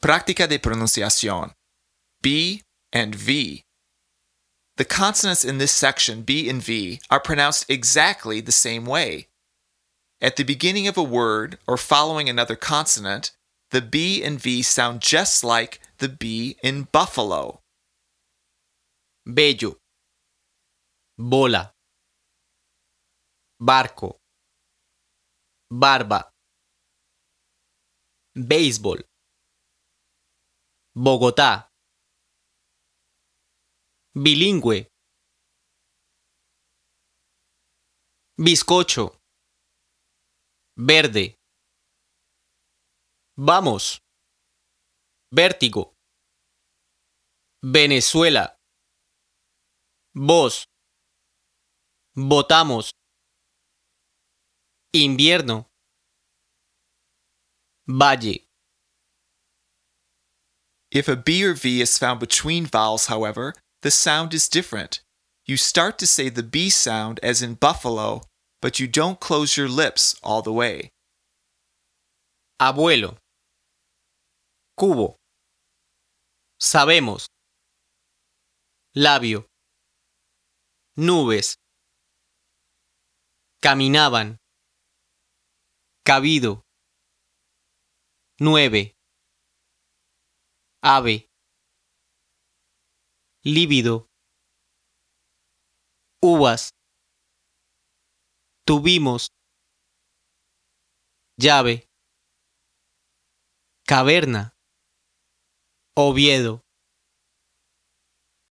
Práctica de pronunciación. B and V. The consonants in this section, B and V, are pronounced exactly the same way. At the beginning of a word or following another consonant, the B and V sound just like the B in buffalo. Bello, bola, barco, barba, béisbol, Bogotá, bilingüe, bizcocho, verde, vamos, vértigo, Venezuela, voz, votamos, invierno, valle. If a B or V is found between vowels, however, the sound is different. You start to say the B sound as in buffalo, but you don't close your lips all the way. Abuelo, cubo, sabemos, labio, nubes, caminaban, cabido, 9, ave, lívido, uvas, tuvimos, llave, caverna, Oviedo.